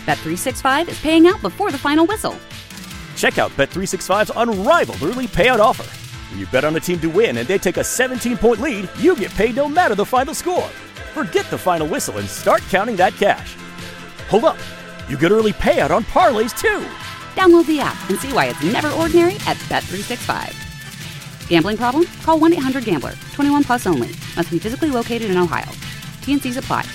Bet365 is paying out before the final whistle. Check out Bet365's unrivaled early payout offer. When you bet on a team to win and they take a 17-point lead, you get paid no matter the final score. Forget the final whistle and start counting that cash. Hold up. You get early payout on parlays, too. Download the app and see why it's never ordinary at Bet365. Gambling problem? Call 1-800-GAMBLER. 21 plus only. Must be physically located in Ohio. T&Cs apply.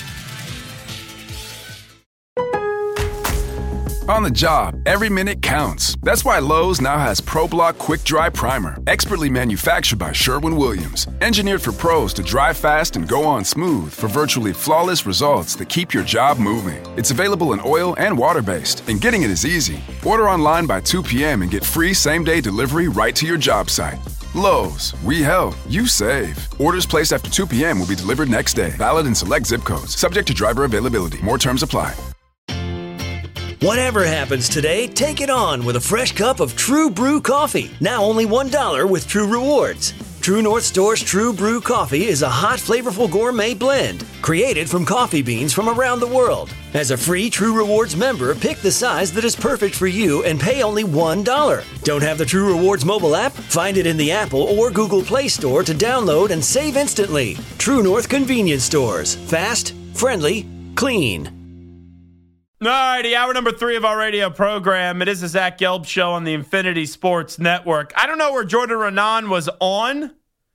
On the job, every minute counts. That's why Lowe's now has ProBlock Quick Dry Primer, expertly manufactured by Sherwin-Williams. Engineered for pros to dry fast and go on smooth for virtually flawless results that keep your job moving. It's available in oil and water-based, and getting it is easy. Order online by 2 p.m. and get free same-day delivery right to your job site. Lowe's, we help, you save. Orders placed after 2 p.m. will be delivered next day. Valid in select zip codes. Subject to driver availability. More terms apply. Whatever happens today, take it on with a fresh cup of True Brew coffee. Now only $1 with True Rewards. True North Store's True Brew coffee is a hot, flavorful gourmet blend created from coffee beans from around the world. As a free True Rewards member, pick the size that is perfect for you and pay only $1. Don't have the True Rewards mobile app? Find it in the Apple or Google Play Store to download and save instantly. True North convenience stores. Fast, friendly, clean. All righty, hour number 3 of our radio program. It is the Zach Gelb Show on the Infinity Sports Network. I don't know where Jordan Raanan was on,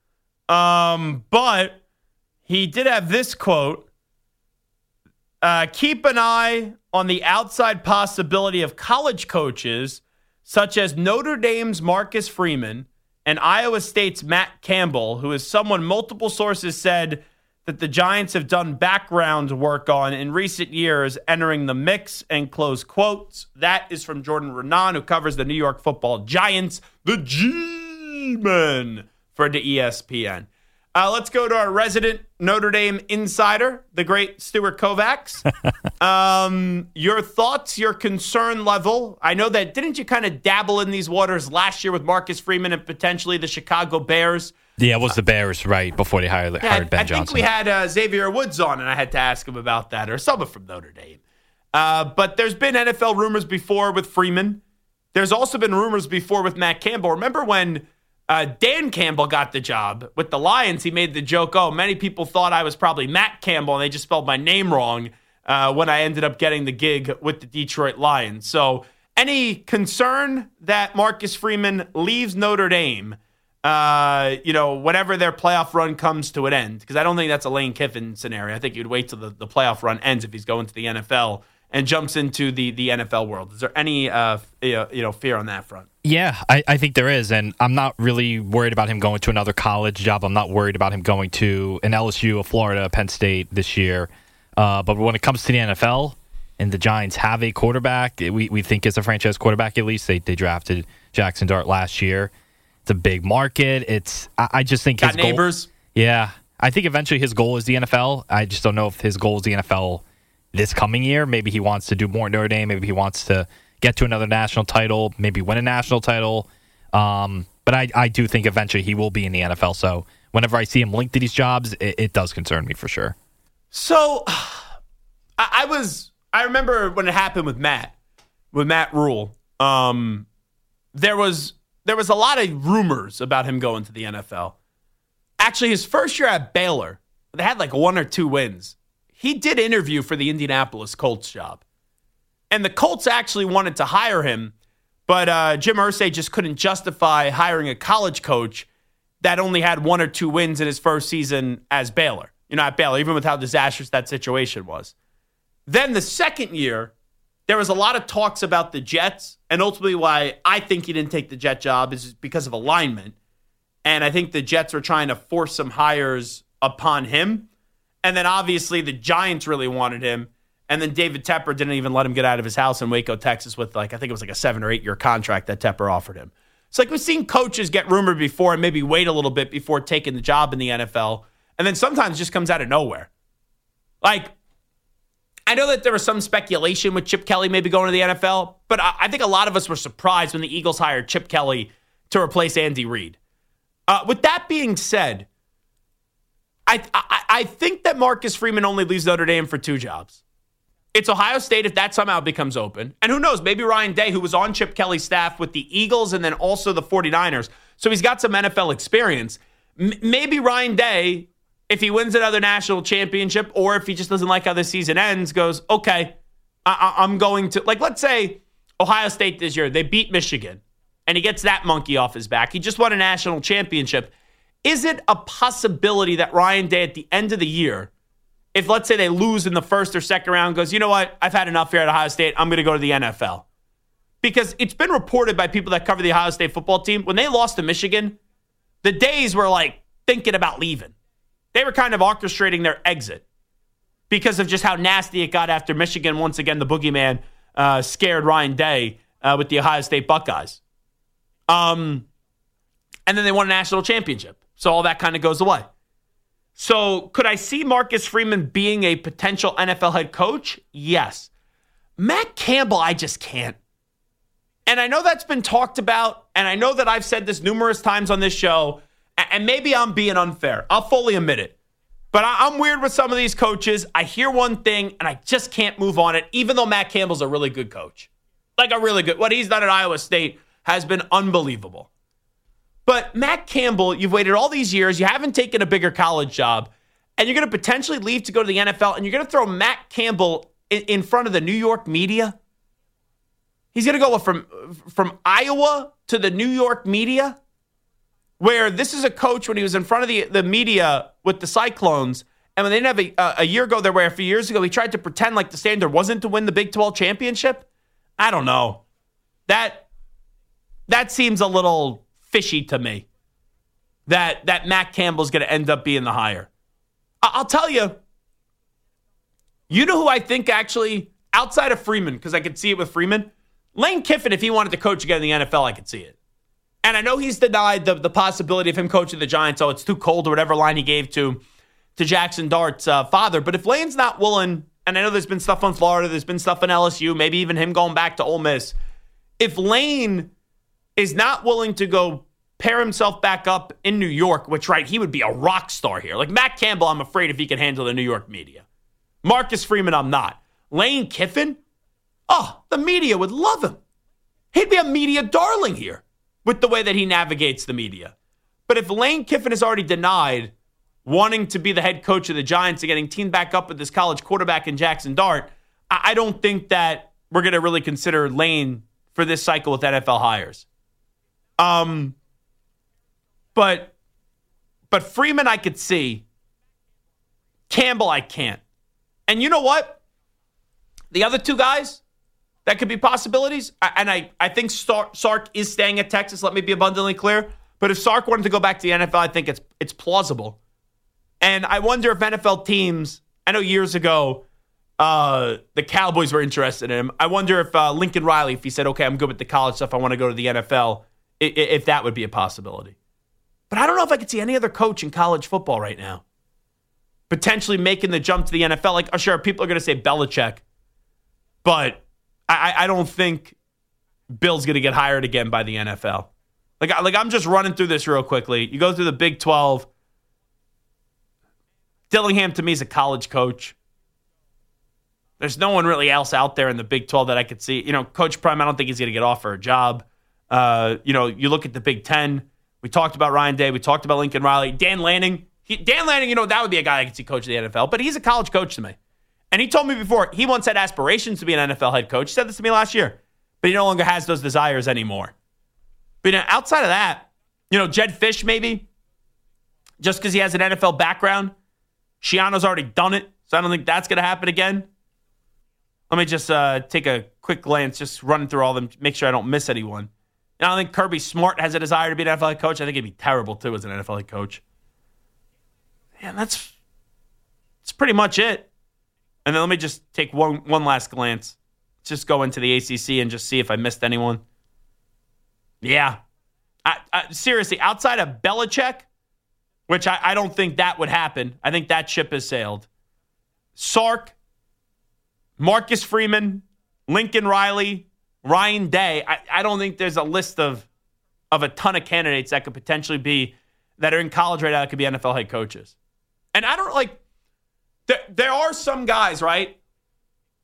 but he did have this quote. Keep an eye on the outside possibility of college coaches such as Notre Dame's Marcus Freeman and Iowa State's Matt Campbell, who is someone multiple sources said that the Giants have done background work on in recent years, entering the mix, and close quotes. That is from Jordan Raanan, who covers the New York Football Giants, the G-Men, for the ESPN. Let's go to our resident Notre Dame insider, the great Stuart Kovacs. Your thoughts, your concern level. I know that, didn't you kind of dabble in these waters last year with Marcus Freeman and potentially the Chicago Bears? Yeah, it was the Bears right before they hired Ben Johnson. I think we had Xavier Woods on, and I had to ask him about that, or someone from Notre Dame. But there's been NFL rumors before with Freeman. There's also been rumors before with Matt Campbell. Remember when Dan Campbell got the job with the Lions? He made the joke, many people thought I was probably Matt Campbell, and they just spelled my name wrong when I ended up getting the gig with the Detroit Lions. So any concern that Marcus Freeman leaves Notre Dame whenever their playoff run comes to an end, because I don't think that's a Lane Kiffin scenario. I think you'd wait till the playoff run ends if he's going to the NFL and jumps into the NFL world. Is there any fear on that front? Yeah, I think there is, and I'm not really worried about him going to another college job. I'm not worried about him going to an LSU, a Florida, a Penn State this year. But when it comes to the NFL, and the Giants have a quarterback, we think is a franchise quarterback at least. They drafted Jackson Dart last year. It's a big market. I just think his got neighbors. Yeah, I think eventually his goal is the NFL. I just don't know if his goal is the NFL this coming year. Maybe he wants to do more at Notre Dame. Maybe he wants to get to another national title. Maybe win a national title. But I do think eventually he will be in the NFL. So whenever I see him linked to these jobs, it does concern me for sure. So I remember when it happened with Matt Rule. There was a lot of rumors about him going to the NFL. Actually, his first year at Baylor, they had like 1 or 2 wins. He did interview for the Indianapolis Colts job. And the Colts actually wanted to hire him, but Jim Irsay just couldn't justify hiring a college coach that only had 1 or 2 wins in his first season as Baylor. At Baylor, even with how disastrous that situation was. Then the second year, there was a lot of talks about the Jets, and ultimately why I think he didn't take the Jet job is because of alignment. And I think the Jets were trying to force some hires upon him. And then obviously the Giants really wanted him. And then David Tepper didn't even let him get out of his house in Waco, Texas with I think it was a 7 or 8 year contract that Tepper offered him. It's we've seen coaches get rumored before and maybe wait a little bit before taking the job in the NFL. And then sometimes it just comes out of nowhere. I know that there was some speculation with Chip Kelly maybe going to the NFL, but I think a lot of us were surprised when the Eagles hired Chip Kelly to replace Andy Reid. With that being said, I think that Marcus Freeman only leaves Notre Dame for 2 jobs. it's Ohio State if that somehow becomes open. And who knows, maybe Ryan Day, who was on Chip Kelly's staff with the Eagles and then also the 49ers, so he's got some NFL experience. Maybe Ryan Day, if he wins another national championship or if he just doesn't like how the season ends, goes, okay, I'm going to, like, let's say Ohio State this year, they beat Michigan, and he gets that monkey off his back. He just won a national championship. Is it a possibility that Ryan Day at the end of the year, if let's say they lose in the first or second round, goes, you know what, I've had enough here at Ohio State, I'm going to go to the NFL? Because it's been reported by people that cover the Ohio State football team, when they lost to Michigan, the days were like thinking about leaving. They were kind of orchestrating their exit because of just how nasty it got after Michigan. Once again, the boogeyman scared Ryan Day with the Ohio State Buckeyes. And then they won a national championship. So all that kind of goes away. So could I see Marcus Freeman being a potential NFL head coach? Yes. Matt Campbell, I just can't. And I know that's been talked about, and I know that I've said this numerous times on this show, and maybe I'm being unfair. I'll fully admit it. But I'm weird with some of these coaches. I hear one thing, and I just can't move on it, even though Matt Campbell's a really good coach. Like a really good. What he's done at Iowa State has been unbelievable. But Matt Campbell, you've waited all these years. You haven't taken a bigger college job, and you're going to potentially leave to go to the NFL, and you're going to throw Matt Campbell in front of the New York media? He's going to go from Iowa to the New York media, where this is a coach when he was in front of the media with the Cyclones, and when they didn't have a year ago there, where a few years ago he tried to pretend like the standard wasn't to win the Big 12 championship. I don't know. That seems a little fishy to me, that Matt Campbell's going to end up being the hire. I'll tell you, you know who I think actually, outside of Freeman, because I could see it with Freeman, Lane Kiffin, if he wanted to coach again in the NFL, I could see it. And I know he's denied the possibility of him coaching the Giants, it's too cold or whatever line he gave to Jackson Dart's father. But if Lane's not willing, and I know there's been stuff on Florida, there's been stuff in LSU, maybe even him going back to Ole Miss. If Lane is not willing to go pair himself back up in New York, which, right, he would be a rock star here. Like Matt Campbell, I'm afraid if he can handle the New York media. Marcus Freeman, I'm not. Lane Kiffin? Oh, the media would love him. He'd be a media darling here with the way that he navigates the media. But if Lane Kiffin is already denied wanting to be the head coach of the Giants and getting teamed back up with this college quarterback in Jackson Dart, I don't think that we're going to really consider Lane for this cycle with NFL hires. But Freeman I could see. Campbell I can't. And you know what? The other two guys that could be possibilities, and I think Sark is staying at Texas, let me be abundantly clear. But if Sark wanted to go back to the NFL, I think it's plausible. And I wonder if NFL teams, I know years ago, the Cowboys were interested in him. I wonder if Lincoln Riley, if he said, okay, I'm good with the college stuff, I want to go to the NFL, if that would be a possibility. But I don't know if I could see any other coach in college football right now potentially making the jump to the NFL. Like, sure, people are going to say Belichick, but I don't think Bill's going to get hired again by the NFL. Like I'm just running through this real quickly. You go through the Big 12. Dillingham, to me, is a college coach. There's no one really else out there in the Big 12 that I could see. Coach Prime, I don't think he's going to get offered a job. You look at the Big 10. We talked about Ryan Day. We talked about Lincoln Riley. Dan Lanning, that would be a guy I could see coach of the NFL. But he's a college coach to me. And he told me before, he once had aspirations to be an NFL head coach. He said this to me last year. But he no longer has those desires anymore. But outside of that, Jed Fish maybe, just because he has an NFL background. Shiano's already done it, so I don't think that's going to happen again. Let me just take a quick glance, just running through all of them, make sure I don't miss anyone. I don't think Kirby Smart has a desire to be an NFL head coach. I think he'd be terrible, too, as an NFL head coach. And that's pretty much it. And then let me just take one last glance. Let's just go into the ACC and just see if I missed anyone. Yeah. Seriously, outside of Belichick, which I don't think that would happen. I think that ship has sailed. Sark, Marcus Freeman, Lincoln Riley, Ryan Day. I don't think there's a list of a ton of candidates that could potentially be, that are in college right now that could be NFL head coaches. And I don't there are some guys, right,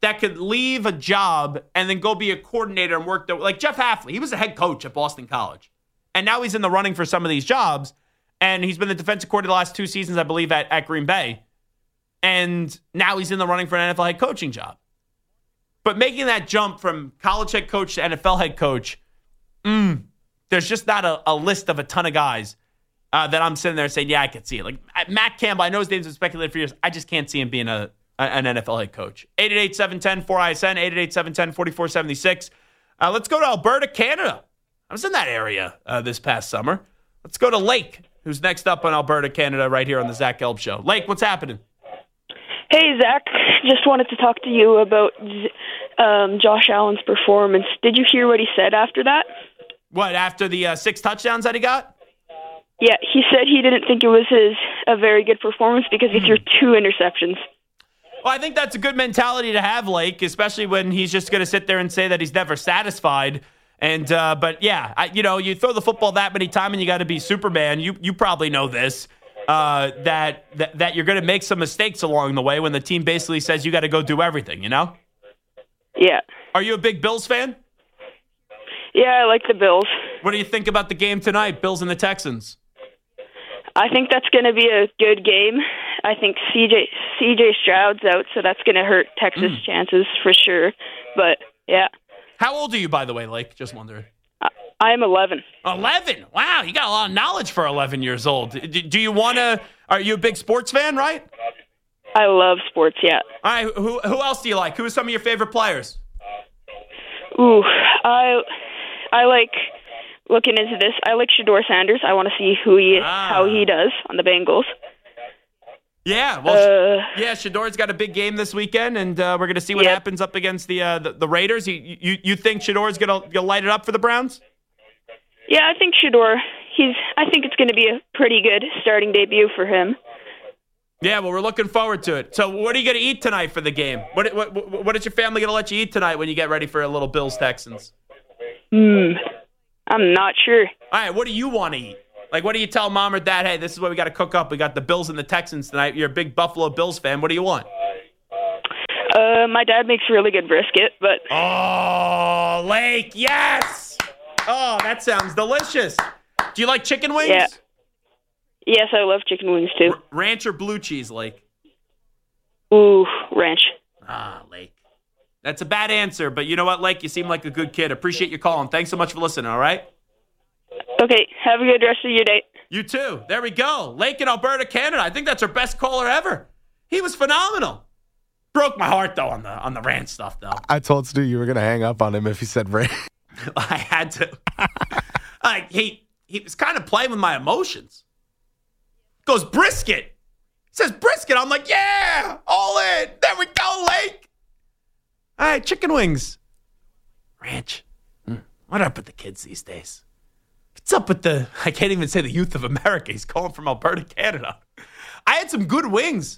that could leave a job and then go be a coordinator and work there. Like Jeff Hafley, he was a head coach at Boston College. And now he's in the running for some of these jobs. And he's been the defensive coordinator the last 2 seasons, I believe, at Green Bay. And now he's in the running for an NFL head coaching job. But making that jump from college head coach to NFL head coach, there's just not a list of a ton of guys that I'm sitting there saying, yeah, I could see it. Like Matt Campbell, I know his name's been speculated for years. I just can't see him being an NFL head coach. 888-710-4ISN, 888-710-4476. Let's go to Alberta, Canada. I was in that area this past summer. Let's go to Lake, who's next up on Alberta, Canada, right here on the Zach Gelb Show. Lake, what's happening? Hey, Zach. Just wanted to talk to you about Josh Allen's performance. Did you hear what he said after that? What, after the 6 touchdowns that he got? Yeah, he said he didn't think it was a very good performance because he threw 2 interceptions. Well, I think that's a good mentality to have, Lake, especially when he's just going to sit there and say that he's never satisfied. And but yeah, you throw the football that many times and you got to be Superman. You probably know this that you're going to make some mistakes along the way when the team basically says you got to go do everything. You know? Yeah. Are you a big Bills fan? Yeah, I like the Bills. What do you think about the game tonight, Bills and the Texans? I think that's going to be a good game. I think CJ Stroud's out, so that's going to hurt Texas' chances for sure. But yeah. How old are you, by the way, Lake? Just wondering. I'm 11. 11? Wow, you got a lot of knowledge for 11 years old. Do you want to? Are you a big sports fan, right? I love sports, yeah. All right, who else do you like? Who are some of your favorite players? Ooh, I like looking into this. I like Shedeur Sanders. I want to see how he does on the Bengals. Yeah, well, Shedor's got a big game this weekend, and we're going to see what happens up against the Raiders. You think Shedor's going to light it up for the Browns? Yeah, I think Shedeur. I think it's going to be a pretty good starting debut for him. Yeah, well, we're looking forward to it. So, what are you going to eat tonight for the game? What is your family going to let you eat tonight when you get ready for a little Bills Texans? I'm not sure. All right, what do you want to eat? Like, what do you tell mom or dad? Hey, this is what we got to cook up. We got the Bills and the Texans tonight. You're a big Buffalo Bills fan. What do you want? My dad makes really good brisket, but... Oh, Lake, yes! Oh, that sounds delicious. Do you like chicken wings? Yeah. Yes, I love chicken wings, too. Ranch or blue cheese, Lake? Ooh, ranch. Ah, Lake. That's a bad answer, but you know what, Lake? You seem like a good kid. Appreciate you calling. Thanks so much for listening, all right? Okay, have a good rest of your day. You too. There we go. Lake in Alberta, Canada. I think that's our best caller ever. He was phenomenal. Broke my heart, though, on the ranch stuff, though. I told Stu you were going to hang up on him if he said ranch. I had to. He was kind of playing with my emotions. Goes brisket. He says brisket. I'm like, yeah, all in. There we go, Lake. All right, chicken wings. Ranch. What up with the kids these days? What's up with I can't even say the youth of America. He's calling from Alberta, Canada. I had some good wings.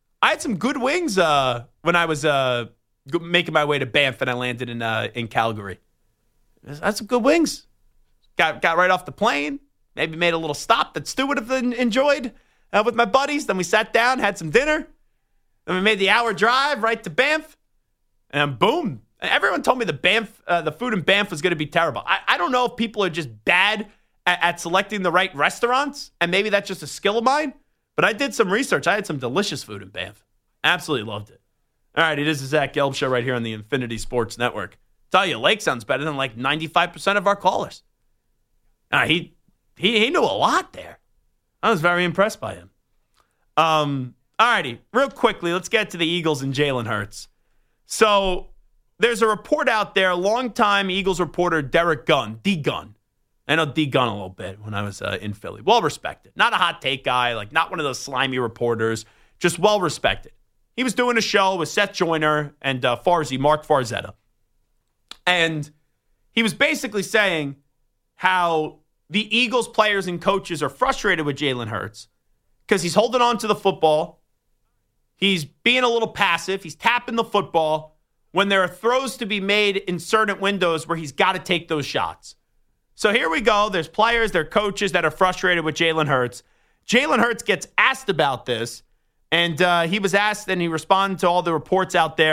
When I was making my way to Banff and I landed in Calgary. I had some good wings. Got right off the plane. Maybe made a little stop that Stu would have enjoyed with my buddies. Then we sat down, had some dinner. Then we made the hour drive right to Banff. And boom. Everyone told me the food in Banff was going to be terrible. I don't know if people are just bad at selecting the right restaurants, and maybe that's just a skill of mine, but I did some research. I had some delicious food in Banff. Absolutely loved it. All right, it is the Zach Gelb Show right here on the Infinity Sports Network. Tell you, Lake sounds better than like 95% of our callers. He knew a lot there. I was very impressed by him. All righty, real quickly, let's get to the Eagles and Jalen Hurts. So there's a report out there, longtime Eagles reporter Derek Gunn, D-Gun. I know D-Gun a little bit when I was in Philly. Well-respected. Not a hot take guy, like not one of those slimy reporters, just well-respected. He was doing a show with Seth Joyner and Mark Farzetta. And he was basically saying how the Eagles players and coaches are frustrated with Jalen Hurts because he's holding on to the football. He's being a little passive. He's tapping the football when there are throws to be made in certain windows where he's got to take those shots. So here we go. There's players, there are coaches that are frustrated with Jalen Hurts. Jalen Hurts gets asked about this, and he was asked, and he responded to all the reports out there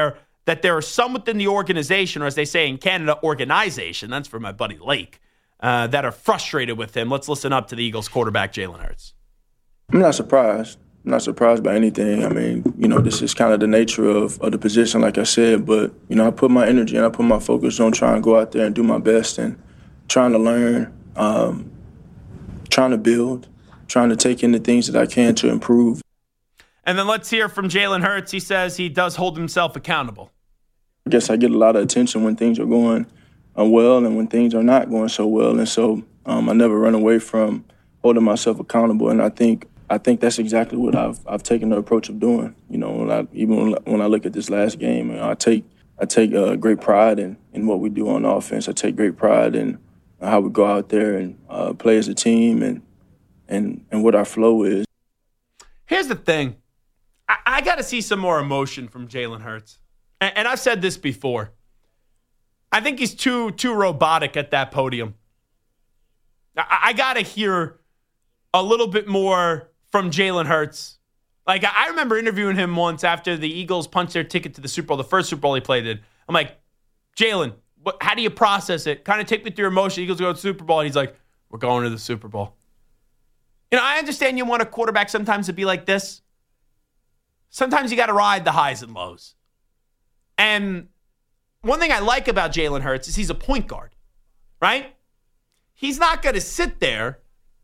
that there are some within the organization, or as they say in Canada, organization, that's for my buddy Lake, that are frustrated with him. Let's listen up to the Eagles quarterback, Jalen Hurts. I'm not surprised. I'm not surprised by anything. I mean, this is kind of the nature of the position, like I said. But, I put my energy and I put my focus on trying to go out there and do my best and trying to learn, trying to build, trying to take in the things that I can to improve. And then let's hear from Jalen Hurts. He says he does hold himself accountable. I guess I get a lot of attention when things are going well and when things are not going so well. And so I never run away from holding myself accountable. And I think that's exactly what I've taken the approach of doing. When I look at this last game, I take great pride in what we do on offense. I take great pride in how we go out there and play as a team and what our flow is. Here's the thing. I got to see some more emotion from Jalen Hurts. And I've said this before. I think he's too robotic at that podium. I got to hear a little bit more from Jalen Hurts. Like, I remember interviewing him once after the Eagles punched their ticket to the Super Bowl, the first Super Bowl he played in. I'm like, Jalen, how do you process it? Kind of take me through your emotion. Eagles go to the Super Bowl, and he's like, we're going to the Super Bowl. I understand you want a quarterback sometimes to be like this. Sometimes you got to ride the highs and lows. And one thing I like about Jalen Hurts is he's a point guard, right? He's not going to sit there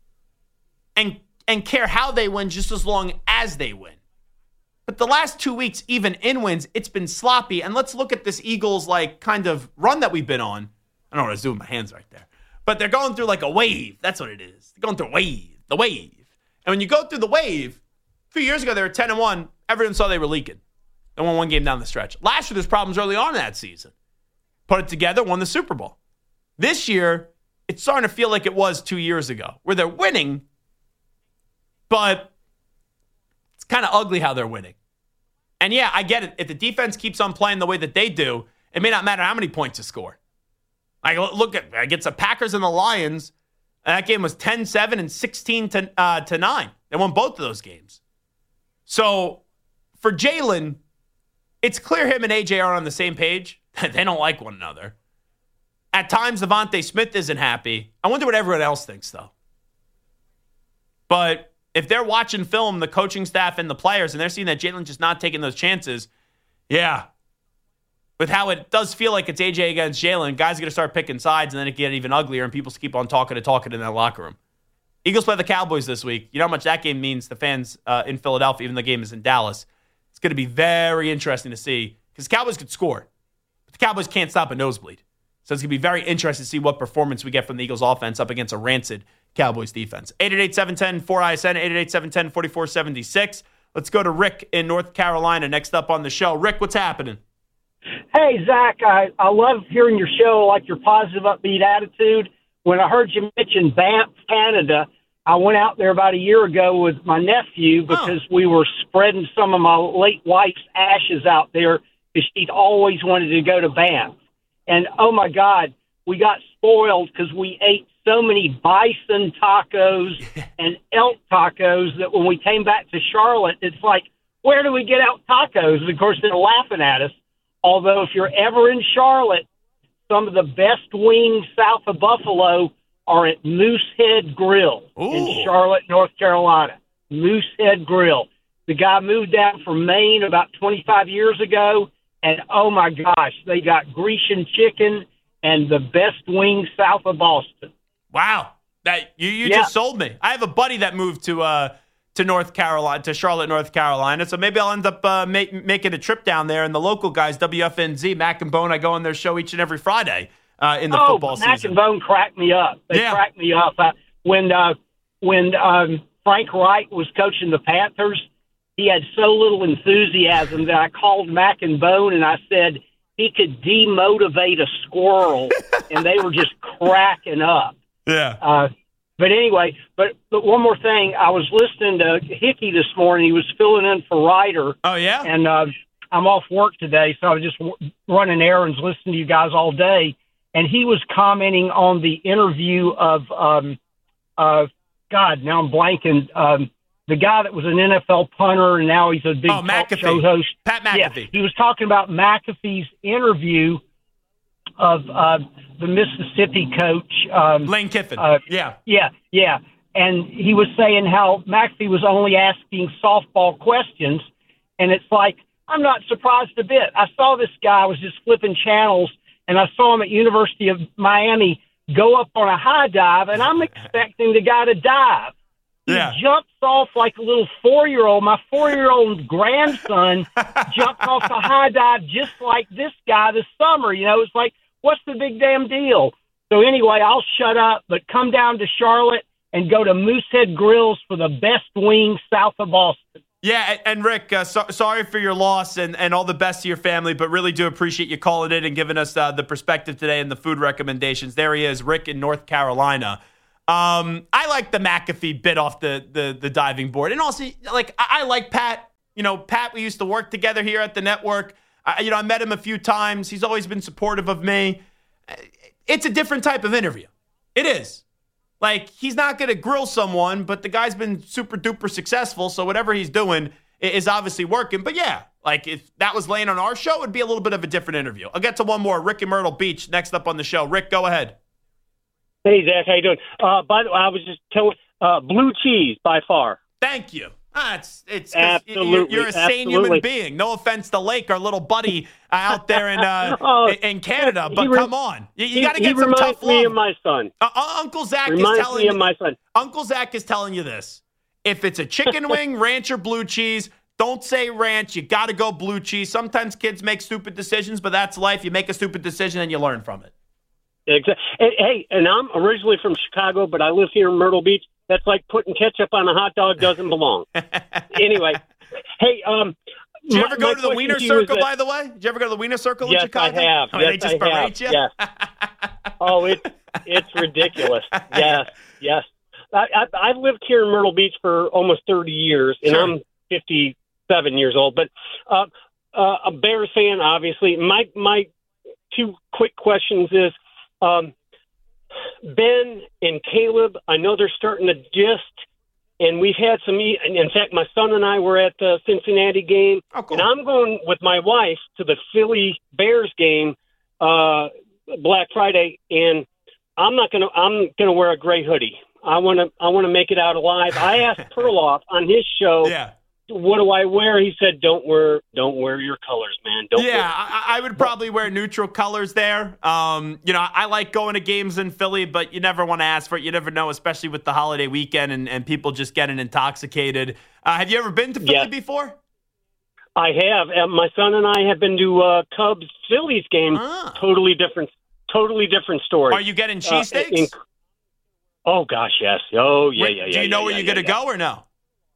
and care how they win just as long as they win. But the last 2 weeks, even in wins, it's been sloppy. And let's look at this Eagles kind of run that we've been on. I don't know what I was doing with my hands right there. But they're going through like a wave. That's what it is. They're going through the wave. And when you go through the wave, a few years ago they were 10-1. Everyone saw they were leaking. They won one game down the stretch. Last year, there's problems early on in that season. Put it together, won the Super Bowl. This year, it's starting to feel like it was 2 years ago, where they're winning, but it's kind of ugly how they're winning. And yeah, I get it. If the defense keeps on playing the way that they do, it may not matter how many points you score. Like, look at against the Packers and the Lions, that game was 10-7 and 16-9. They won both of those games. So for Jalen, it's clear him and AJ are on the same page. They don't like one another. At times, Devontae Smith isn't happy. I wonder what everyone else thinks, though. But if they're watching film, the coaching staff and the players, and they're seeing that Jalen's just not taking those chances, yeah, with how it does feel like it's AJ against Jalen, guys are going to start picking sides, and then it get even uglier, and people keep on talking in that locker room. Eagles play the Cowboys this week. You know how much that game means to fans in Philadelphia, even though the game is in Dallas. It's going to be very interesting to see, because the Cowboys could score, but the Cowboys can't stop a nosebleed. So it's going to be very interesting to see what performance we get from the Eagles offense up against a rancid Cowboys defense. 888-710-4ISN, 888-710-4476. Let's go to Rick in North Carolina next up on the show. Rick, what's happening? Hey, Zach, I love hearing your show, like your positive, upbeat attitude. When I heard you mention Banff, Canada, I went out there about a year ago with my nephew because we were spreading some of my late wife's ashes out there because she'd always wanted to go to Banff. And, oh, my God, we got spoiled because we ate so many bison tacos and elk tacos that when we came back to Charlotte, it's like, where do we get out tacos? And, of course, they're laughing at us. Although if you're ever in Charlotte, some of the best wings south of Buffalo are at Moosehead Grill in Charlotte, North Carolina. Moosehead Grill. The guy moved down from Maine about 25 years ago, and oh my gosh, they got Grecian chicken and the best wings south of Boston. Wow, that you just sold me. I have a buddy that moved to North Carolina, to Charlotte, North Carolina. So maybe I'll end up making a trip down there. And the local guys, WFNZ, Mac and Bone, I go on their show each and every Friday in the football season. Mac and Bone cracked me up. They cracked me up. When Frank Wright was coaching the Panthers, he had so little enthusiasm that I called Mac and Bone and I said he could demotivate a squirrel, and they were just cracking up. Yeah. But anyway, but one more thing. I was listening to Hickey this morning. He was filling in for Ryder. Oh, yeah? And I'm off work today, so I was just running errands, listening to you guys all day. And he was commenting on the interview of God, now I'm blanking, the guy that was an NFL punter and now he's a big talk show host. Pat McAfee. Yeah, he was talking about McAfee's interview of the Mississippi coach. Lane Kiffin. Yeah. And he was saying how McAfee was only asking softball questions. And it's like, I'm not surprised a bit. I saw this guy, I was just flipping channels, and I saw him at University of Miami go up on a high dive, and I'm expecting the guy to dive. He jumps off like a little 4-year-old. My 4-year-old grandson jumped off the high dive just like this guy this summer. You know, it's like, what's the big damn deal? So anyway, I'll shut up, but come down to Charlotte and go to Moosehead Grills for the best wings south of Boston. Yeah, and Rick, sorry for your loss and all the best to your family, but really do appreciate you calling in and giving us the perspective today and the food recommendations. There he is, Rick in North Carolina. I like the McAfee bit off the diving board. And also, like, I like Pat. You know, Pat, we used to work together here at the network. I met him a few times. He's always been supportive of me. It's a different type of interview. It is. Like, he's not going to grill someone, but the guy's been super duper successful, so whatever he's doing is obviously working. But yeah, like, if that was laying on our show, it'd be a little bit of a different interview. I'll get to one more. Rick in Myrtle Beach next up on the show. Rick, go ahead. Hey, Zach, how you doing? By the way, I was just telling blue cheese by far. Thank you. It's absolutely, you're a sane human being. No offense to Lake, our little buddy out there in Canada, but come on, you got to get some tough love. He reminds me of my son. Uncle Zach Uncle Zach is telling you this: if it's a chicken wing, ranch, or blue cheese, don't say ranch. You got to go blue cheese. Sometimes kids make stupid decisions, but that's life. You make a stupid decision and you learn from it. Exactly. Hey, and I'm originally from Chicago, but I live here in Myrtle Beach. That's like putting ketchup on a hot dog doesn't belong. Anyway, hey, did you ever go to the Wiener Circle, by the way? Did you ever go to the Wiener Circle in Chicago? Yes, I have. Oh, yes, they just berate you? Yes. Oh, it's ridiculous. Yes. I've lived here in Myrtle Beach for almost 30 years, and I'm 57 years old. But a Bears fan, obviously. My two quick questions is, Ben and Caleb, I know they're starting to gist, and we've had some. In fact, my son and I were at the Cincinnati game, and I'm going with my wife to the Philly Bears game Black Friday, and I'm gonna wear a gray hoodie. I want to make it out alive. I asked Perloff on his show. Yeah. What do I wear? He said, "Don't wear your colors, man." I would probably wear neutral colors there. I like going to games in Philly, but you never want to ask for it. You never know, especially with the holiday weekend and people just getting intoxicated. Have you ever been to Philly before? I have. My son and I have been to Cubs Phillies game. Totally different story. Are you getting cheesesteaks? Oh gosh, yes. Oh yeah, yeah. Do you know where you're going to go or no?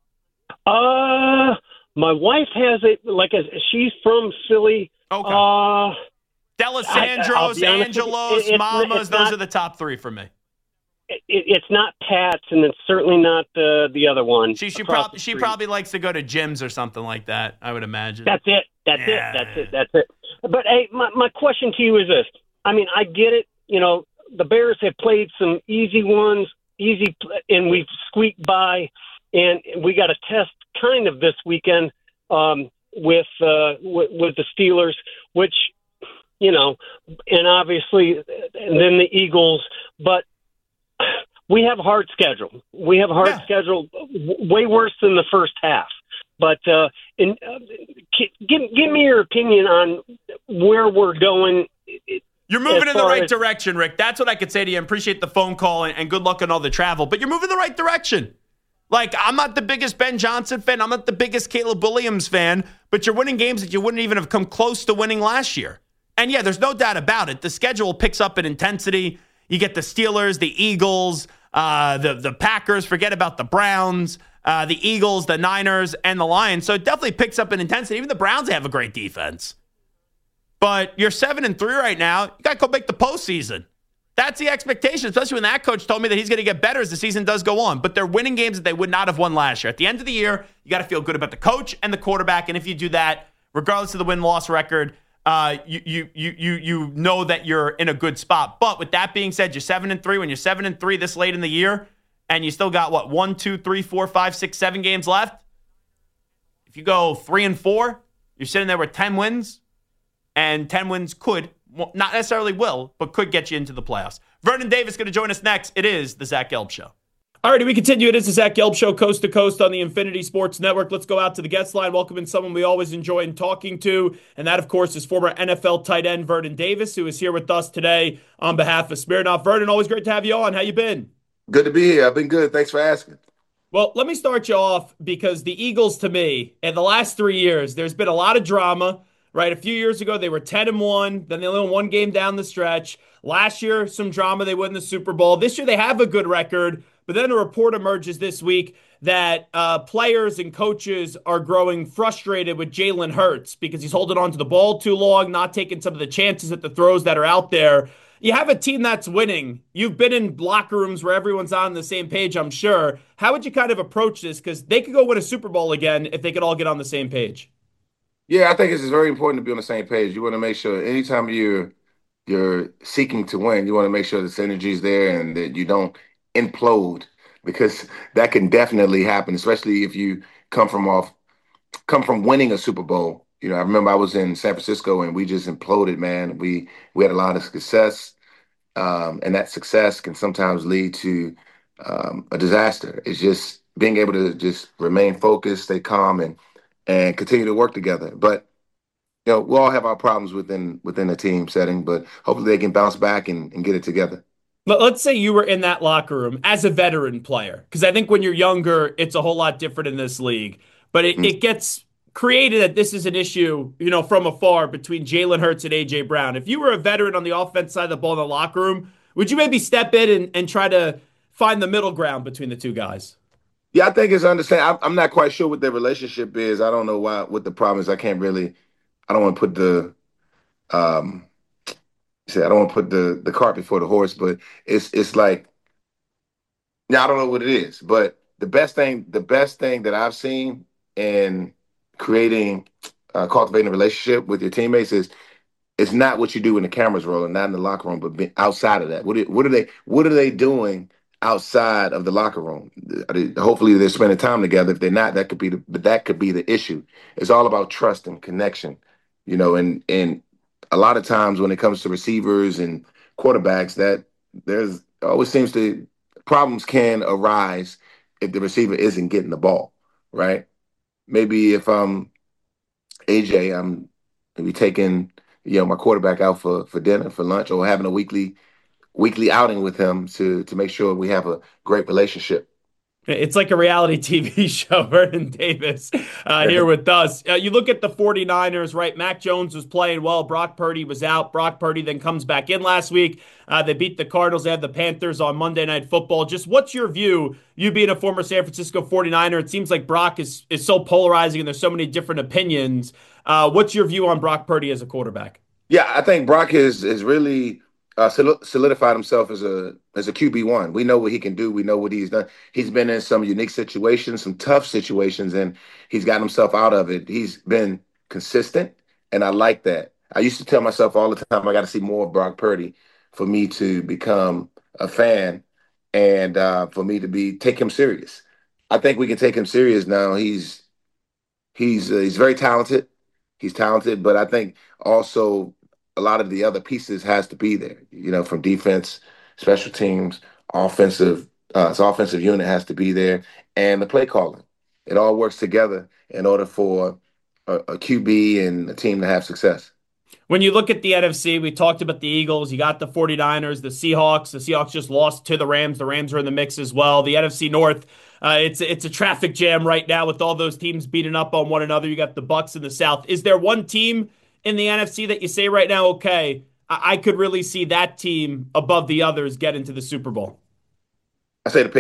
My wife has it. She's from Philly. Okay. D'Alessandro's, Angelo's, Mama's. Those are the top three for me. It's not Pat's, and it's certainly not the other one. She probably likes to go to gyms or something like that, I would imagine. That's it. That's it. But hey, my question to you is this. I mean, I get it. You know, the Bears have played some easy ones, and we've squeaked by. And we got a test kind of this weekend with the Steelers, which, you know, and obviously, and then the Eagles. But we have a hard schedule. We have a hard schedule, way worse than the first half. But give me your opinion on where we're going. You're moving in the right direction, Rick. That's what I could say to you. I appreciate the phone call and good luck on all the travel. But you're moving in the right direction. Like, I'm not the biggest Ben Johnson fan. I'm not the biggest Caleb Williams fan. But you're winning games that you wouldn't even have come close to winning last year. And, yeah, there's no doubt about it. The schedule picks up in intensity. You get the Steelers, the Eagles, the Packers. Forget about the Browns, the Eagles, the Niners, and the Lions. So it definitely picks up in intensity. Even the Browns have a great defense. But you're 7-3 right now. You got to go make the postseason. That's the expectation, especially when that coach told me that he's going to get better as the season does go on. But they're winning games that they would not have won last year. At the end of the year, you got to feel good about the coach and the quarterback. And if you do that, regardless of the win-loss record, you know that you're in a good spot. But with that being said, you're 7-3. When you're 7-3 this late in the year, and you still got, what, 1, 2, 3, 4, 5, 6, 7 games left? If you go 3-4, you're sitting there with 10 wins, and 10 wins could, well, not necessarily will, but could get you into the playoffs. Vernon Davis going to join us next. It is the Zach Gelb Show. All right, we continue. It is the Zach Gelb Show, coast to coast on the Infinity Sports Network. Let's go out to the guest line, welcoming someone we always enjoy talking to, and that, of course, is former NFL tight end Vernon Davis, who is here with us today on behalf of Smirnoff. Vernon, always great to have you on. How you been? Good to be here. I've been good. Thanks for asking. Well, let me start you off because the Eagles, to me, in the last 3 years, there's been a lot of drama, right? A few years ago, they were 10-1. Then they only won one game down the stretch. Last year, some drama. They won the Super Bowl. This year, they have a good record. But then a report emerges this week that players and coaches are growing frustrated with Jalen Hurts because he's holding on to the ball too long, not taking some of the chances at the throws that are out there. You have a team that's winning. You've been in locker rooms where everyone's on the same page, I'm sure. How would you kind of approach this? Because they could go win a Super Bowl again if they could all get on the same page. Yeah, I think it's very important to be on the same page. You want to make sure anytime you're seeking to win, you want to make sure the synergy is there and that you don't implode, because that can definitely happen, especially if you come from winning a Super Bowl. You know, I remember I was in San Francisco and we just imploded, man. We had a lot of success, and that success can sometimes lead to a disaster. It's just being able to just remain focused, stay calm, and continue to work together. But you know, we all have our problems within a team setting, but hopefully they can bounce back and get it together. Let's say you were in that locker room as a veteran player, because I think when you're younger, it's a whole lot different in this league. But it gets created that this is an issue, you know, from afar between Jalen Hurts and A.J. Brown. If you were a veteran on the offense side of the ball in the locker room, would you maybe step in and try to find the middle ground between the two guys? Yeah, I think it's understandable. I'm not quite sure what their relationship is. I don't know what the problem is. I don't want to put the cart before the horse, but it's like, yeah, I don't know what it is. But the best thing that I've seen in cultivating a relationship with your teammates is it's not what you do when the camera's rolling, not in the locker room, but outside of that. What are they doing outside of the locker room? Hopefully they're spending time together. If they're not, that could be the issue. It's all about trust and connection, you know, and a lot of times when it comes to receivers and quarterbacks, that there's always seems to problems can arise if the receiver isn't getting the ball, right? Maybe if I'm AJ, I'm maybe taking, you know, my quarterback out for dinner, for lunch, or having a weekly outing with him to make sure we have a great relationship. It's like a reality TV show. Vernon Davis here with us. You look at the 49ers, right? Mac Jones was playing well. Brock Purdy was out. Brock Purdy then comes back in last week. They beat the Cardinals. They had the Panthers on Monday Night Football. Just what's your view, you being a former San Francisco 49er? It seems like Brock is so polarizing and there's so many different opinions. What's your view on Brock Purdy as a quarterback? Yeah, I think Brock is really solidified himself as a QB1. We know what he can do. We know what he's done. He's been in some unique situations, some tough situations, and he's got himself out of it. He's been consistent, and I like that. I used to tell myself all the time, I got to see more of Brock Purdy for me to become a fan and for me to take him serious. I think we can take him serious now. He's very talented. He's talented, but I think also a lot of the other pieces has to be there, you know, from defense, special teams, offensive unit has to be there, and the play calling. It all works together in order for a QB and a team to have success. When you look at the NFC, we talked about the Eagles. You got the 49ers, the Seahawks. The Seahawks just lost to the Rams. The Rams are in the mix as well. The NFC North, it's a traffic jam right now with all those teams beating up on one another. You got the Bucs in the South. Is there one team in the NFC that you say right now, okay, I could really see that team above the others get into the Super Bowl? I say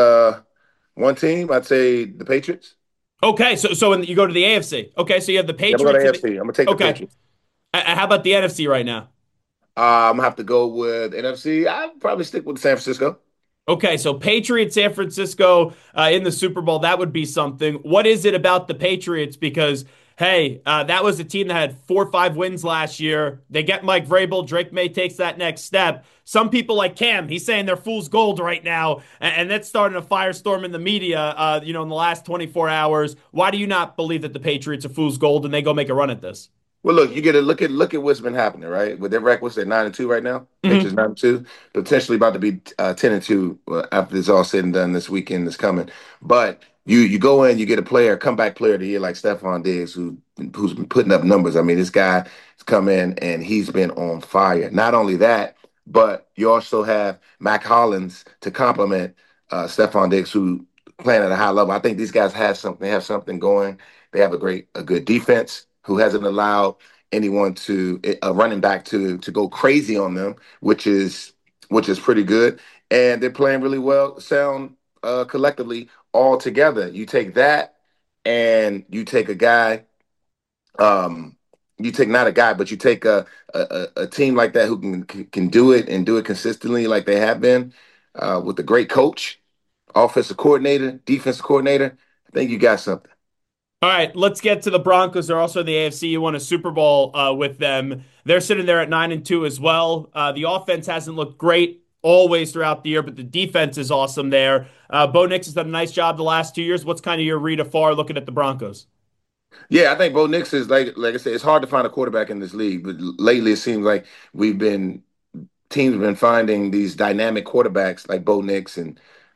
one team. I'd say the Patriots. Okay, so when you go to the AFC. Okay, so you have the Patriots. Yeah, I'm going to AFC. I'm going to take the Patriots. How about the NFC right now? I'm going to have to go with NFC. I'll probably stick with San Francisco. Okay, so Patriots, San Francisco in the Super Bowl, that would be something. What is it about the Patriots? Because hey, that was a team that had 4 or 5 wins last year. They get Mike Vrabel. Drake May takes that next step. Some people like Cam, he's saying they're fool's gold right now, and that's starting a firestorm in the media, in the last 24 hours. Why do you not believe that the Patriots are fool's gold and they go make a run at this? Well, look, you get to look at what's been happening, right? With their record, what's that, 9-2 right now? Patriots 9-2, potentially about to be 10-2 after this all said and done this weekend that's coming. But you go in, you get a player, comeback player of the year like Stephon Diggs, who's been putting up numbers. I mean, this guy has come in and he's been on fire. Not only that, but you also have Mac Hollins to complement Stephon Diggs, who playing at a high level. I think these guys have something going. They have a good defense who hasn't allowed anyone a running back to go crazy on them, which is pretty good. And they're playing really well, sound collectively all together. You take that and you take a guy, you take not a guy, but you take a team like that who can do it and do it consistently like they have been, with a great coach, offensive coordinator, defensive coordinator. I think you got something. All right, let's get to the Broncos. They're also in the AFC. You won a Super Bowl with them. They're sitting there at 9-2 as well. The offense hasn't looked great always throughout the year, but the defense is awesome there. Bo Nix has done a nice job the last 2 years. What's kind of your read afar looking at the Broncos? Yeah, I think Bo Nix is like I said, it's hard to find a quarterback in this league, but lately it seems like teams have been finding these dynamic quarterbacks like Bo Nix, and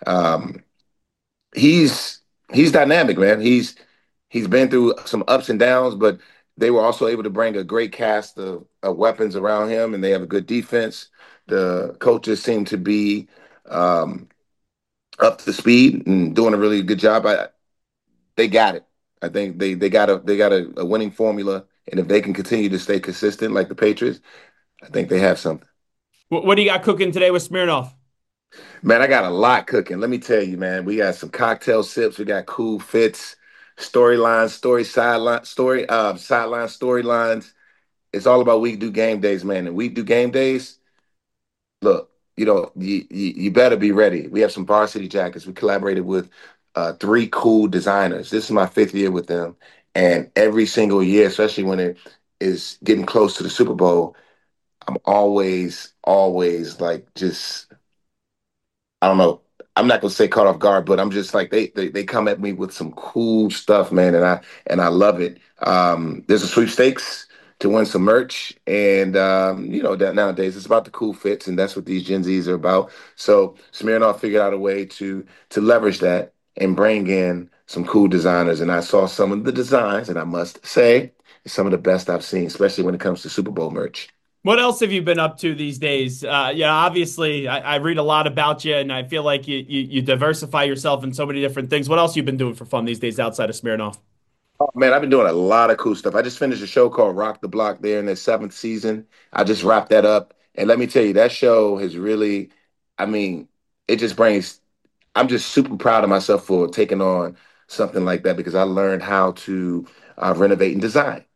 he's dynamic, man. He's been through some ups and downs, but they were also able to bring a great cast of weapons around him, and they have a good defense. The coaches seem to be up to speed and doing a really good job. They got it. I think they got a winning formula, and if they can continue to stay consistent like the Patriots, I think they have something. What do you got cooking today with Smirnoff? Man, I got a lot cooking. Let me tell you, man. We got some cocktail sips. We got cool fits, storylines, sideline storylines. It's all about We Do Game Days, man. And We Do Game Days, look, you better be ready. We have some varsity jackets. We collaborated with 3 cool designers. This is my 5th year with them. And every single year, especially when it is getting close to the Super Bowl, I'm always like just, I don't know. I'm not gonna say caught off guard, but I'm just like they come at me with some cool stuff, man, and I love it. There's a sweepstakes to win some merch, and that nowadays it's about the cool fits, and that's what these Gen Zs are about. So Smirnoff figured out a way to leverage that and bring in some cool designers, and I saw some of the designs, and I must say it's some of the best I've seen, especially when it comes to Super Bowl merch. What else have you been up to these days? Obviously, I read a lot about you, and I feel like you diversify yourself in so many different things. What else have you been doing for fun these days outside of Smirnoff? Oh, man, I've been doing a lot of cool stuff. I just finished a show called Rock the Block there in their 7th season. I just wrapped that up. And let me tell you, that show has really, I mean, it just brings, I'm just super proud of myself for taking on something like that because I learned how to renovate and design.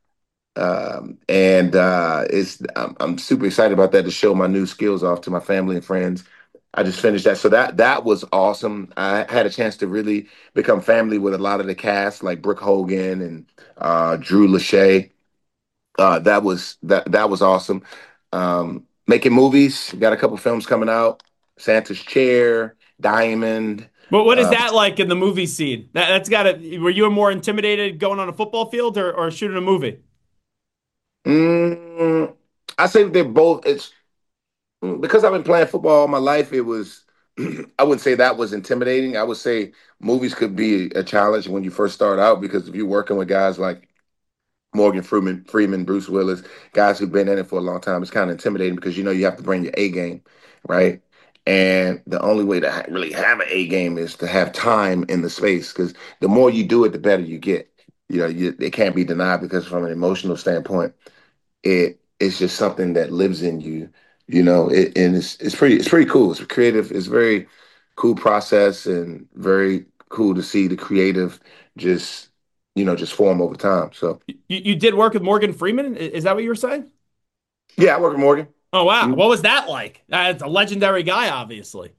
I'm super excited about that to show my new skills off to my family and friends. I just finished that. So that was awesome. I had a chance to really become family with a lot of the cast, like Brooke Hogan and Drew Lachey. That was awesome. Making movies, got a couple films coming out. Santa's Chair, Diamond. But what is that like in the movie scene? That's got to. Were you more intimidated going on a football field or shooting a movie? I say they're both. It's because I've been playing football all my life. It was, I wouldn't say that was intimidating. I would say movies could be a challenge when you first start out because if you're working with guys like Morgan Freeman, Bruce Willis, guys who've been in it for a long time, it's kind of intimidating because you have to bring your A game, right? And the only way to really have an A game is to have time in the space because the more you do it, the better you get. It can't be denied because from an emotional standpoint, it's just something that lives in you, and it's pretty cool. It's creative. It's a very cool process and very cool to see the creative just form over time. So you did work with Morgan Freeman. Is that what you were saying? Yeah, I work with Morgan. Oh, wow. What was that like? It's a legendary guy, obviously.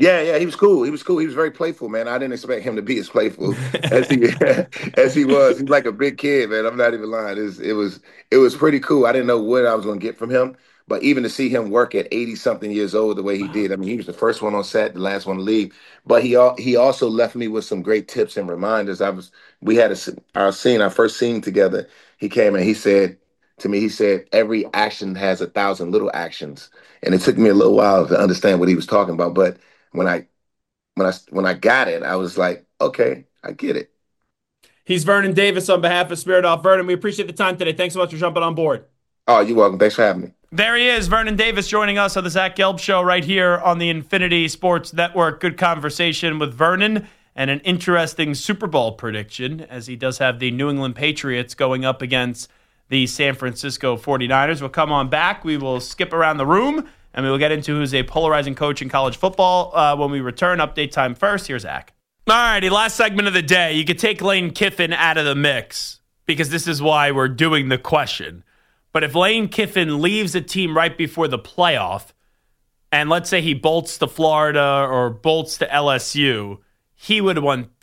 Yeah, he was cool. He was very playful, man. I didn't expect him to be as playful as he was. He's like a big kid, man. I'm not even lying. It was pretty cool. I didn't know what I was going to get from him, but even to see him work at 80-something years old the way he did, I mean, he was the first one on set, the last one to leave. But he also left me with some great tips and reminders. We had our first scene together. He came and he said to me, every action has 1,000 little actions, and it took me a little while to understand what he was talking about, but when I got it, I was like, okay, I get it. He's Vernon Davis on behalf of Spirit Off. Vernon, we appreciate the time today. Thanks so much for jumping on board. Oh, you're welcome. Thanks for having me. There he is, Vernon Davis, joining us on the Zach Gelb Show right here on the Infinity Sports Network. Good conversation with Vernon and an interesting Super Bowl prediction, as he does have the New England Patriots going up against the San Francisco 49ers. We'll come on back. We will skip around the room, and we will get into who's a polarizing coach in college football when we return. Update time first. Here's Zach. All righty, last segment of the day. You could take Lane Kiffin out of the mix because this is why we're doing the question. But if Lane Kiffin leaves a team right before the playoff, and let's say he bolts to Florida or bolts to LSU, he would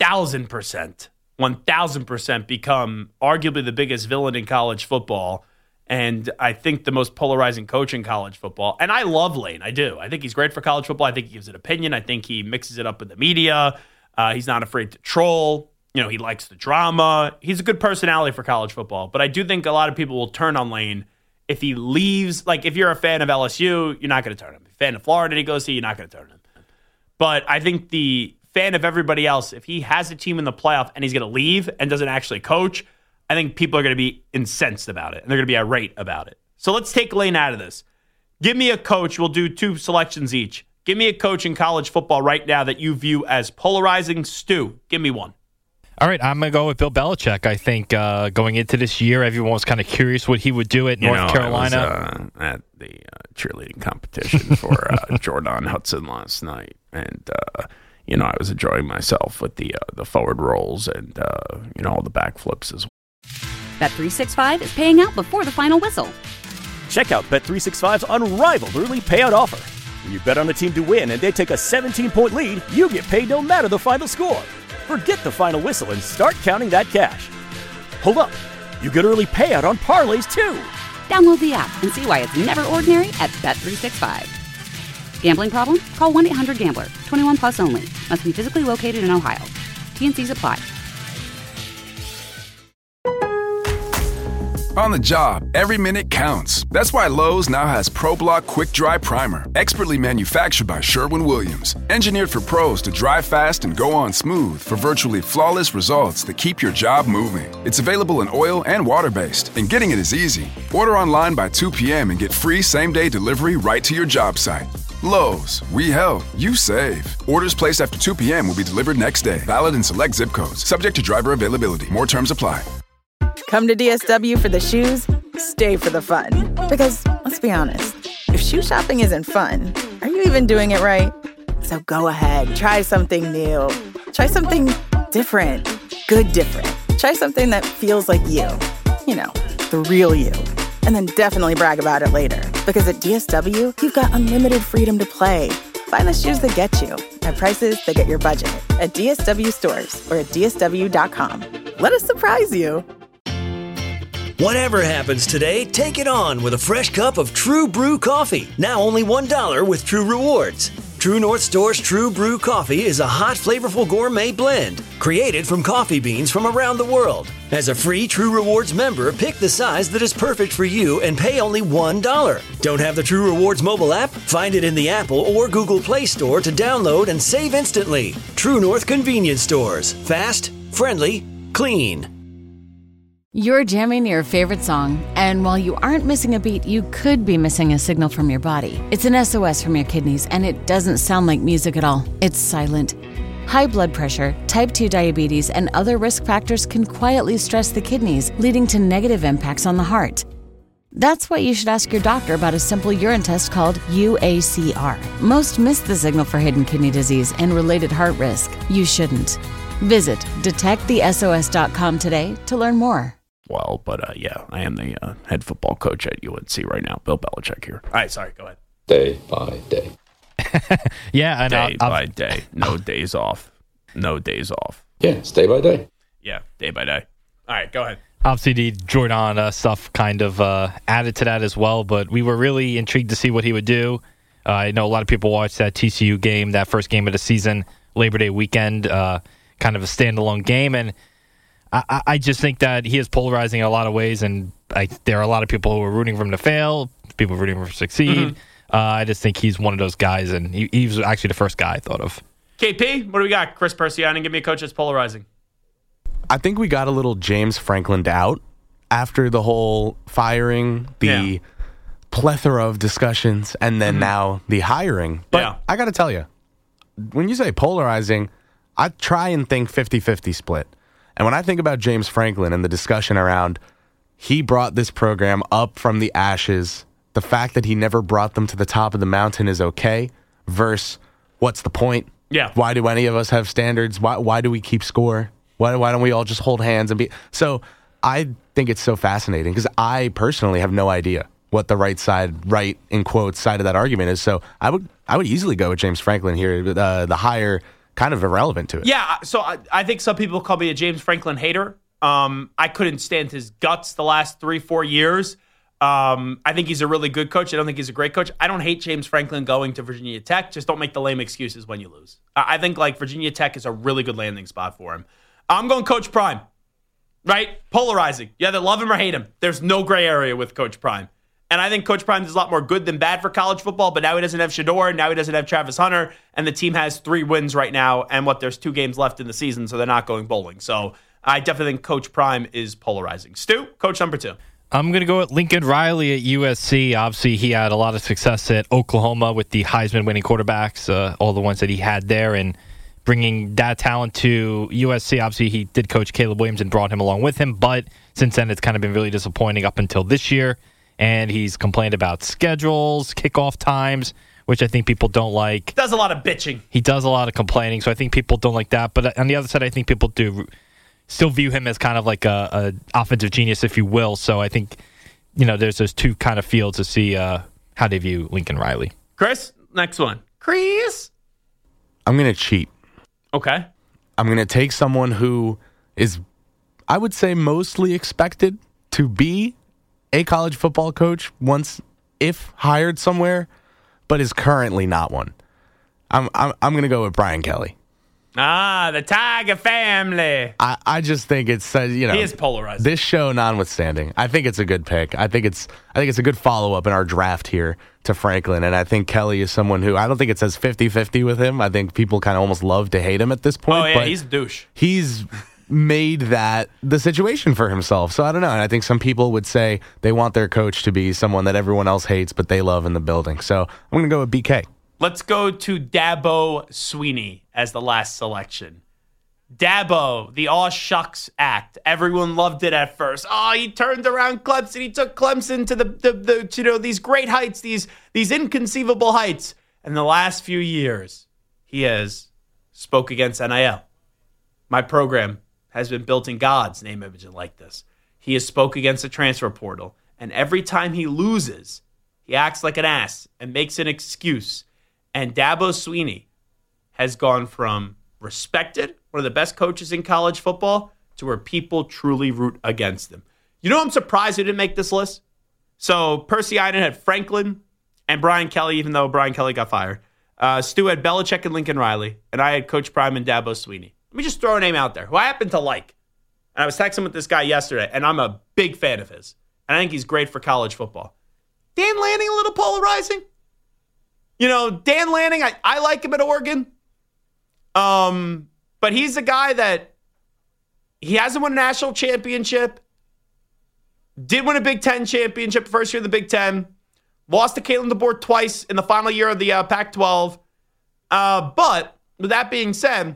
1,000% become arguably the biggest villain in college football. And I think the most polarizing coach in college football. And I love Lane. I do. I think he's great for college football. I think he gives an opinion. I think he mixes it up with the media. He's not afraid to troll. You know, he likes the drama. He's a good personality for college football. But I do think a lot of people will turn on Lane if he leaves. Like, if you're a fan of LSU, you're not going to turn him. If you're a fan of Florida he goes to, you're not going to turn him. But I think the fan of everybody else, if he has a team in the playoff and he's going to leave and doesn't actually coach, I think people are going to be incensed about it, and they're going to be irate about it. So let's take Lane out of this. Give me a coach. We'll do 2 selections each. Give me a coach in college football right now that you view as polarizing. Stu, give me one. All right, I'm going to go with Bill Belichick. I think going into this year, everyone was kind of curious what he would do at North Carolina. I was at the cheerleading competition for Jordan Hudson last night, and I was enjoying myself with the forward rolls and all the backflips as well. Bet365 is paying out before the final whistle. Check out Bet365's unrivaled early payout offer. When you bet on a team to win and they take a 17-point lead, you get paid no matter the final score. Forget the final whistle and start counting that cash. Hold up. You get early payout on parlays, too. Download the app and see why it's never ordinary at Bet365. Gambling problem? Call 1-800-GAMBLER. 21 plus only. Must be physically located in Ohio. T&Cs apply. On the job, every minute counts. That's why Lowe's now has ProBlock Quick Dry Primer, expertly manufactured by Sherwin-Williams. Engineered for pros to dry fast and go on smooth for virtually flawless results that keep your job moving. It's available in oil and water-based, and getting it is easy. Order online by 2 p.m. and get free same-day delivery right to your job site. Lowe's, we help, you save. Orders placed after 2 p.m. will be delivered next day. Valid in select zip codes. Subject to driver availability. More terms apply. Come to DSW for the shoes, stay for the fun. Because, let's be honest, if shoe shopping isn't fun, are you even doing it right? So go ahead, try something new. Try something different. Good different. Try something that feels like you. You know, the real you. And then definitely brag about it later. Because at DSW, you've got unlimited freedom to play. Find the shoes that get you at prices that get your budget at DSW stores or at DSW.com. Let us surprise you. Whatever happens today, take it on with a fresh cup of True Brew coffee. Now only $1 with True Rewards. True North Store's True Brew coffee is a hot, flavorful gourmet blend created from coffee beans from around the world. As a free True Rewards member, pick the size that is perfect for you and pay only $1. Don't have the True Rewards mobile app? Find it in the Apple or Google Play Store to download and save instantly. True North Convenience Stores. Fast, friendly, clean. You're jamming your favorite song, and while you aren't missing a beat, you could be missing a signal from your body. It's an SOS from your kidneys, and it doesn't sound like music at all. It's silent. High blood pressure, type 2 diabetes, and other risk factors can quietly stress the kidneys, leading to negative impacts on the heart. That's why you should ask your doctor about a simple urine test called UACR. Most miss the signal for hidden kidney disease and related heart risk. You shouldn't. Visit detectthesos.com today to learn more. Well, but I am the head football coach at UNC right now. Bill Belichick here. All right, sorry, go ahead. Day by day. Yeah, and day by day, no days off. No days off. Yeah, it's day by day. Yeah, day by day. All right, go ahead. Obviously, the Jordan stuff kind of added to that as well, but we were really intrigued to see what he would do. I know a lot of people watched that TCU game, that first game of the season, Labor Day weekend, kind of a standalone game, and I just think that he is polarizing in a lot of ways, and there are a lot of people who are rooting for him to fail, people rooting for him to succeed. Mm-hmm. I just think he's one of those guys, and he was actually the first guy I thought of. KP, what do we got? Chris Persianen, give me a coach that's polarizing. I think we got a little James Franklin out after the whole firing, the plethora of discussions, and then now the hiring. But I got to tell you, when you say polarizing, I try and think 50-50 split. And when I think about James Franklin and the discussion around he brought this program up from the ashes, the fact that he never brought them to the top of the mountain is okay, versus what's the point? Yeah. Why do any of us have standards? Why do we keep score? Why don't we all just hold hands and be... So I think it's so fascinating because I personally have no idea what the right, in quotes, side of that argument is. So I would easily go with James Franklin here. The hire kind of irrelevant to it. Yeah, so I think some people call me a James Franklin hater. I couldn't stand his guts the last 3-4 years. I think he's a really good coach. I don't think he's a great coach. I don't hate James Franklin going to Virginia Tech. Just don't make the lame excuses when you lose. I think Virginia Tech is a really good landing spot for him. I'm going Coach Prime, right? Polarizing. You either love him or hate him. There's no gray area with Coach Prime. And I think Coach Prime is a lot more good than bad for college football, but now he doesn't have Shedeur, now he doesn't have Travis Hunter, and the team has 3 wins right now, and there's 2 games left in the season, so they're not going bowling. So I definitely think Coach Prime is polarizing. Stu, coach number 2. I'm going to go with Lincoln Riley at USC. Obviously, he had a lot of success at Oklahoma with the Heisman-winning quarterbacks, all the ones that he had there, and bringing that talent to USC. Obviously, he did coach Caleb Williams and brought him along with him, but since then, it's kind of been really disappointing up until this year, and he's complained about schedules, kickoff times, which I think people don't like. Does a lot of bitching. He does a lot of complaining, so I think people don't like that, but on the other side, I think people do still view him as kind of like a offensive genius, if you will. So I think, there's those two kind of fields to see how they view Lincoln Riley. Chris, next one. Chris? I'm going to cheat. Okay. I'm going to take someone who is, I would say, mostly expected to be a college football coach once, if hired somewhere, but is currently not one. I'm going to go with Brian Kelly. The Tiger family. I just think it's he is polarizing. This show notwithstanding, I think it's a good pick. I think it's a good follow up in our draft here to Franklin, and I think Kelly is someone who I don't think it says 50-50 with him. I think people kind of almost love to hate him at this point. Oh yeah, but he's a douche. He's made that the situation for himself. So I don't know, and I think some people would say they want their coach to be someone that everyone else hates but they love in the building. So I'm going to go with BK. Let's go to Dabo Swinney as the last selection. Dabo, the aw shucks act. Everyone loved it at first. Oh, he turned around Clemson. He took Clemson to the these great heights, these inconceivable heights. And the last few years, he has spoke against NIL. My program has been built in God's name, image, and likeness. He has spoke against the transfer portal. And every time he loses, he acts like an ass and makes an excuse. And Dabo Swinney has gone from respected, one of the best coaches in college football, to where people truly root against him. I'm surprised he didn't make this list. So Persianen had Franklin and Brian Kelly, even though Brian Kelly got fired. Stu had Belichick and Lincoln Riley, and I had Coach Prime and Dabo Swinney. Let me just throw a name out there who I happen to like. And I was texting with this guy yesterday, and I'm a big fan of his. And I think he's great for college football. Dan Lanning, a little polarizing. Dan Lanning, I like him at Oregon. But he's a guy that he hasn't won a national championship. Did win a Big Ten championship first year of the Big Ten. Lost to Kalen DeBoer twice in the final year of the Pac-12. But with that being said,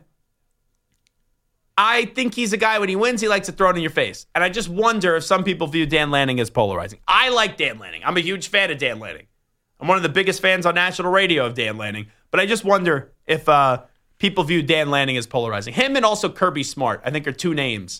I think he's a guy, when he wins, he likes to throw it in your face. And I just wonder if some people view Dan Lanning as polarizing. I like Dan Lanning. I'm a huge fan of Dan Lanning. I'm one of the biggest fans on national radio of Dan Lanning. But I just wonder if people view Dan Lanning as polarizing. Him and also Kirby Smart, I think, are two names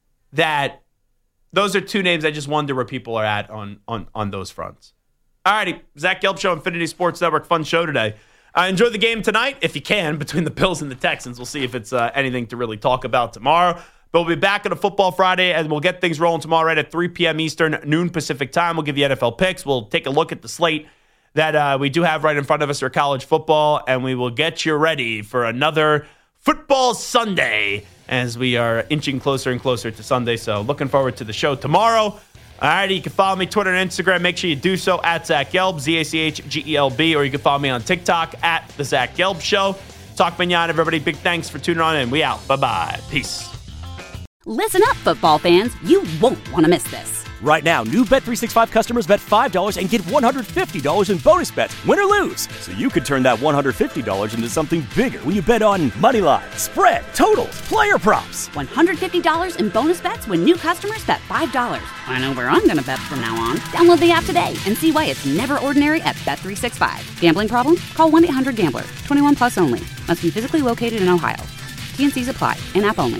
those are two names I just wonder where people are at on those fronts. All righty, Zach Gelb Show, Infinity Sports Network. Fun show today. Enjoy the game tonight, if you can, between the Bills and the Texans. We'll see if it's anything to really talk about tomorrow. But we'll be back on a Football Friday, and we'll get things rolling tomorrow right at 3 p.m. Eastern, noon Pacific time. We'll give you NFL picks. We'll take a look at the slate that we do have right in front of us for college football, and we will get you ready for another Football Sunday as we are inching closer and closer to Sunday. So looking forward to the show tomorrow. All right, you can follow me Twitter and Instagram. Make sure you do so at Zach Gelb, ZachGelb, or you can follow me on TikTok at The Zach Gelb Show. Talk Mignon, everybody. Big thanks for tuning on in. We out. Bye-bye. Peace. Listen up, football fans. You won't want to miss this. Right now, new Bet365 customers bet $5 and get $150 in bonus bets, win or lose. So you could turn that $150 into something bigger when you bet on money line, spread, totals, player props. $150 in bonus bets when new customers bet $5. I know where I'm going to bet from now on. Download the app today and see why it's never ordinary at Bet365. Gambling problem? Call 1-800-GAMBLER. 21 plus only. Must be physically located in Ohio. T&Cs apply. In-app only.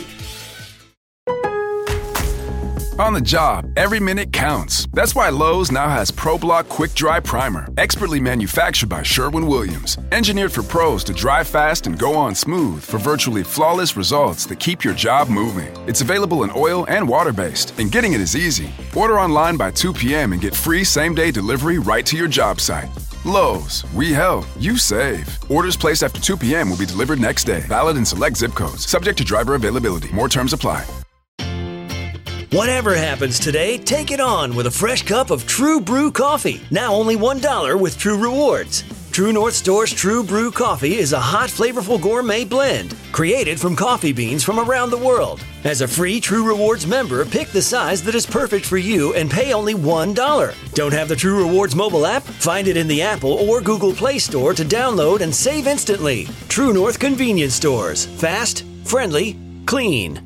On the job, every minute counts. That's why Lowe's now has ProBlock Quick Dry Primer, expertly manufactured by Sherwin-Williams. Engineered for pros to dry fast and go on smooth for virtually flawless results that keep your job moving. It's available in oil and water-based, and getting it is easy. Order online by 2 p.m. and get free same-day delivery right to your job site. Lowe's, we help, you save. Orders placed after 2 p.m. will be delivered next day. Valid in select zip codes. Subject to driver availability. More terms apply. Whatever happens today, take it on with a fresh cup of True Brew coffee. Now only $1 with True Rewards. True North Store's True Brew coffee is a hot, flavorful gourmet blend created from coffee beans from around the world. As a free True Rewards member, pick the size that is perfect for you and pay only $1. Don't have the True Rewards mobile app? Find it in the Apple or Google Play Store to download and save instantly. True North Convenience Stores. Fast, friendly, clean.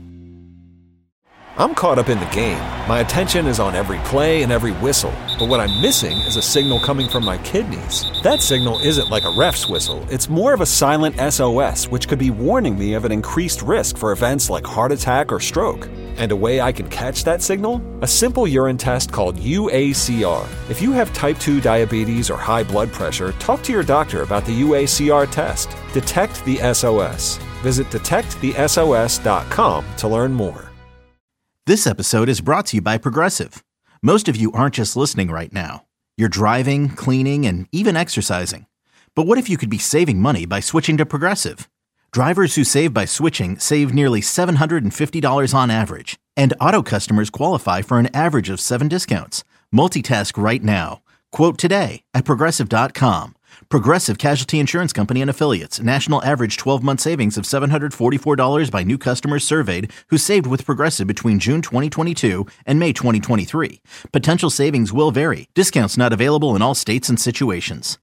I'm caught up in the game. My attention is on every play and every whistle. But what I'm missing is a signal coming from my kidneys. That signal isn't like a ref's whistle. It's more of a silent SOS, which could be warning me of an increased risk for events like heart attack or stroke. And a way I can catch that signal? A simple urine test called UACR. If you have type 2 diabetes or high blood pressure, talk to your doctor about the UACR test. Detect the SOS. Visit detectthesos.com to learn more. This episode is brought to you by Progressive. Most of you aren't just listening right now. You're driving, cleaning, and even exercising. But what if you could be saving money by switching to Progressive? Drivers who save by switching save nearly $750 on average. And auto customers qualify for an average of 7 discounts. Multitask right now. Quote today at Progressive.com. Progressive Casualty Insurance Company and Affiliates. National average 12-month savings of $744 by new customers surveyed who saved with Progressive between June 2022 and May 2023. Potential savings will vary. Discounts not available in all states and situations.